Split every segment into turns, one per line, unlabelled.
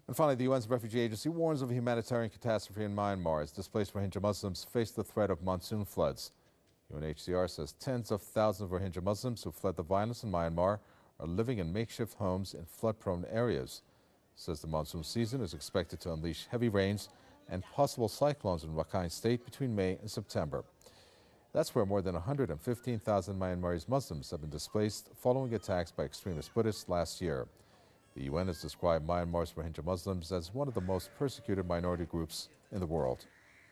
And finally, the UN's Refugee Agency warns of a humanitarian catastrophe in Myanmar as displaced Rohingya Muslims face the threat of monsoon floods. UNHCR says tens of thousands of Rohingya Muslims who fled the violence in Myanmar are living in makeshift homes in flood-prone areas. It says the monsoon season is expected to unleash heavy rains and possible cyclones in Rakhine State between May and September. That's where more than 115,000 Myanmarese Muslims have been displaced following attacks by extremist Buddhists last year. The UN has described Myanmar's Rohingya Muslims as one of the most persecuted minority groups in the world.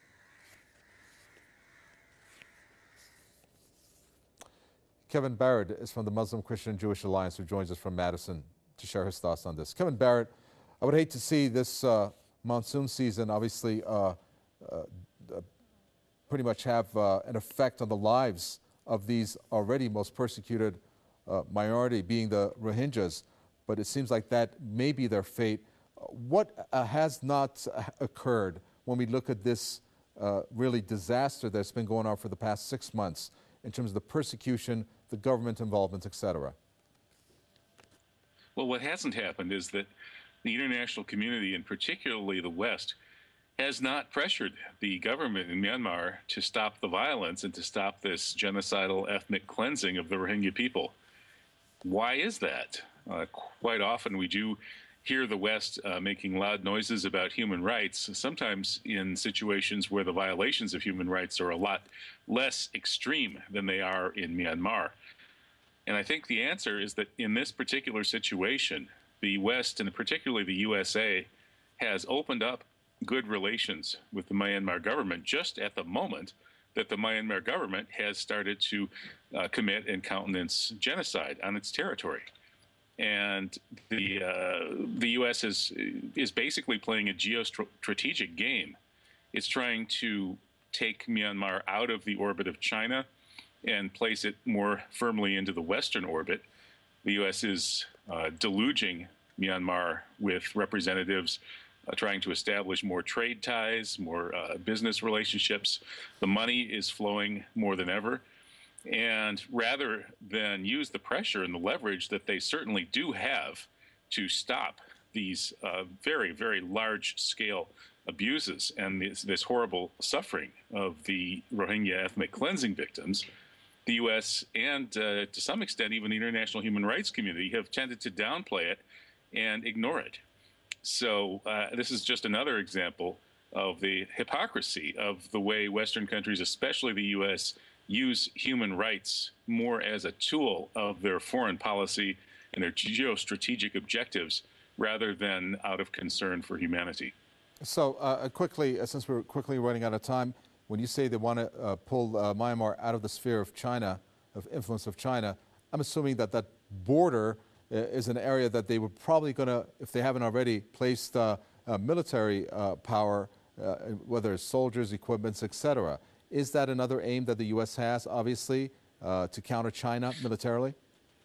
Kevin Barrett is from the Muslim Christian Jewish Alliance, who joins us from Madison to share his thoughts on this. Kevin Barrett, I would hate to see this monsoon season obviously pretty much have an effect on the lives of these already most persecuted minority, being the Rohingyas, but it seems like that may be their fate. What has not occurred when we look at this really disaster that's been going on for the past 6 months in terms of the persecution, the government involvement, etc.?
Well, what hasn't happened is that the international community, and particularly the West, has not pressured the government in Myanmar to stop the violence and to stop this genocidal ethnic cleansing of the Rohingya people. Why is that? Quite often we do hear the West making loud noises about human rights, sometimes in situations where the violations of human rights are a lot less extreme than they are in Myanmar. And I think the answer is that in this particular situation, the West, and particularly the USA, has opened up good relations with the Myanmar government just at the moment that the Myanmar government has started to commit and countenance genocide on its territory. And the U.S. is basically playing a geostrategic game. It's trying to take Myanmar out of the orbit of China and place it more firmly into the Western orbit. The U.S. is deluging Myanmar with representatives trying to establish more trade ties, more business relationships. The money is flowing more than ever. And rather than use the pressure and the leverage that they certainly do have to stop these very, very large-scale abuses and this horrible suffering of the Rohingya ethnic cleansing victims, the U.S. and to some extent even the international human rights community have tended to downplay it and ignore it. So this is just another example of the hypocrisy of the way Western countries, especially the U.S., use human rights more as a tool of their foreign policy and their geostrategic objectives rather than out of concern for humanity. So
quickly, since we're quickly running out of time, when you say they want to pull Myanmar out of the sphere of China, of influence of China, I'm assuming that that border is an area that they were probably going to, if they haven't already, placed military power, whether it's soldiers, equipments, etc. Is that another aim that the U.S. has, obviously, to counter China militarily?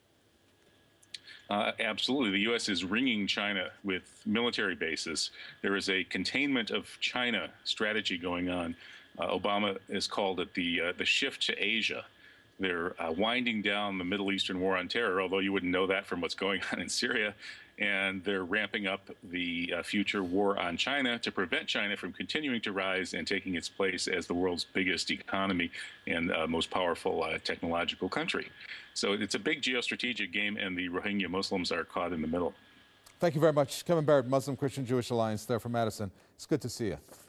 Absolutely. The U.S. is ringing China with military bases. There is a containment of China strategy going on. Obama has called it the shift to Asia. They're winding down the Middle Eastern war on terror, although you wouldn't know that from what's going on in Syria. And they're ramping up the future war on China to prevent China from continuing to rise and taking its place as the world's biggest economy and most powerful technological country. So it's a big geostrategic game, and the Rohingya Muslims are caught in the middle.
Thank you very much. Kevin Barrett, Muslim Christian Jewish Alliance there from Madison. It's good to see you.